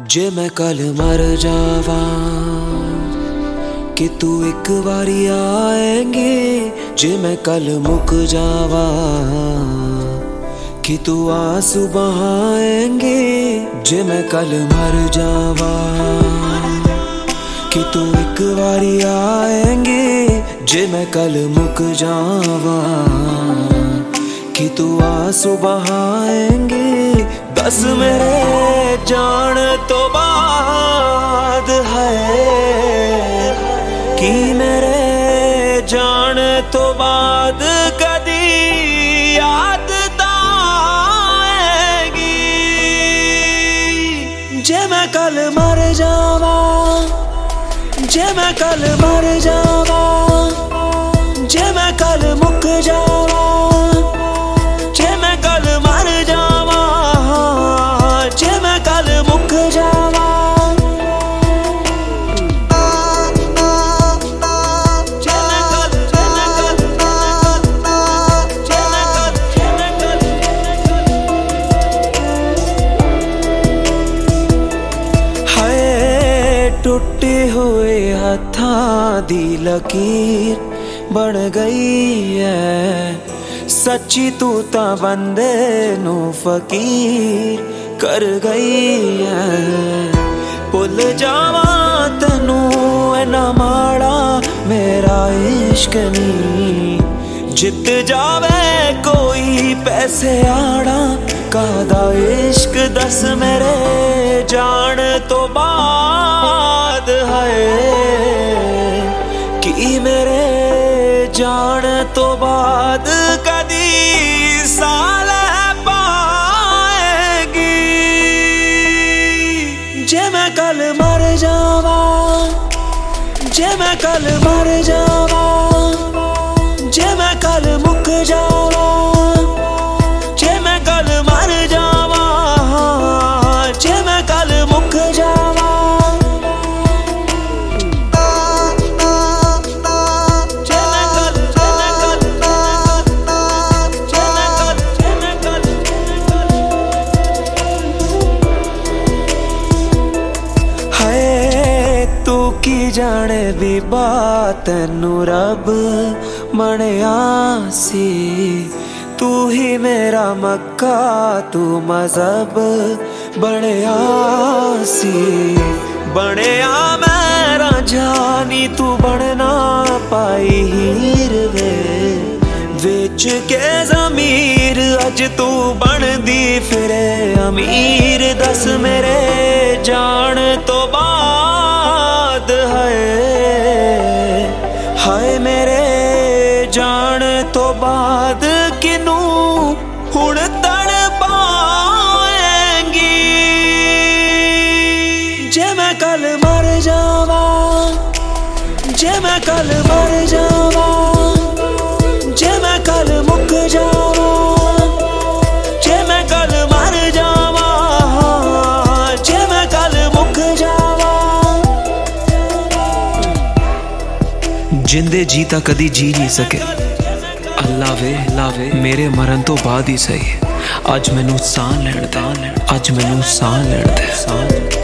जे मैं कल मर जावा कि तू एक बारी आएंगे। जे मैं कल मुक जावा कि तू आंसू बहाएंगे। जे मैं कल मर जावा कि तू एक बारी आएंगे। जे मैं कल मुक जावा कि तू आंसू बहाएंगे। दस मेरे जान तो बाद है कि मेरे जान तो बाद कदी याद आएगी। जे मैं कल मर जावा, जे मैं कल मर जावा, जे मैं कल मुक जावा, जे मैं कल मर जावा, जे मैं कल मुक जावा। टुटे हुए हत्थां दी लकीर बन गई है। सच्ची तू तां बंदे नू फकीर कर गई है। भुल जावा तैनू इन्ना माड़ा मेरा इश्क नी। जित जावे कोई पैसे आड़ा कादा इश्क। दस मेरे जान तो बाद है कि मेरे जान तो बाद कदी साल पाएगी। जे मैं कल मर जावा, जे मैं कल मर जावा, जे मैं कल मुक जावा, जे मैं कल मर जावा, जे मैं कल मुक जावा। की जाने भी बात नू रब मनिया सी। तू ही मेरा मक्का तू मजहब बनिया सी। बनिया मेरा जानी तू बनना पाई हीर वे। विच के ज़मीर अज तू बनदी फिरे अमीर। दस मेरे जान तो बाद है हाय मेरे जान तो बाद किनू हुण तड़ पाएंगी। जे मैं कल मर जावा, जे मैं कल मर जावा, जे मैं कल मुक जावा, जे मैं कल मर जावा, जे मैं कल मुक जावा। जिंदे जीता कदी जी नहीं सके। अल्लाह वे मेरे मरन तो बाद ही सही। अज मैनू साह लैण दे, अज मैनू साह लैण दे।